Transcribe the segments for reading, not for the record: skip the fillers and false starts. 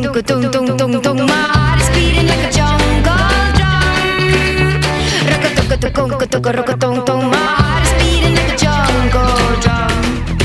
tung tung tung tung. My heart is beating like a jungle drum. Rock a tung tung. My heart is beating like a jungle drum.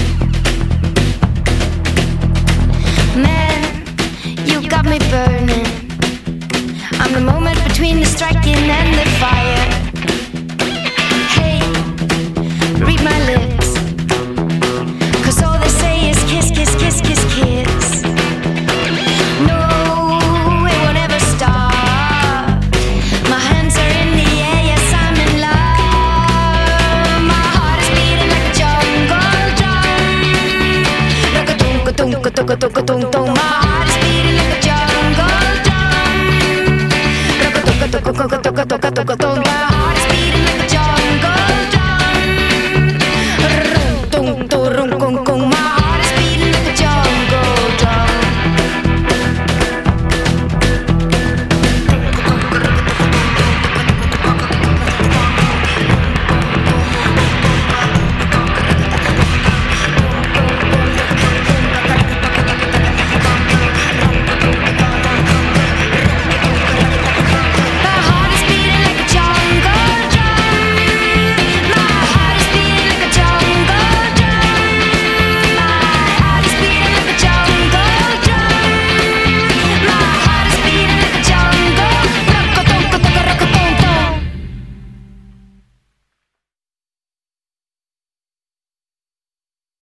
Man, you got me burning. I'm the moment between the striking and the fire. Hey, read my lips, 'cause all they say is kiss, kiss, kiss, kiss, kiss. No, it won't ever stop. My hands are in the air, yes, I'm in love. My heart is beating like a jungle drum. Rock-a-tung-ka-tung-ka-tung-ka-tung-ka-tung. My heart is beating like a jungle drum. Rock-a-tung-ka-tung-ka-tung-ka-tung-ka-tung.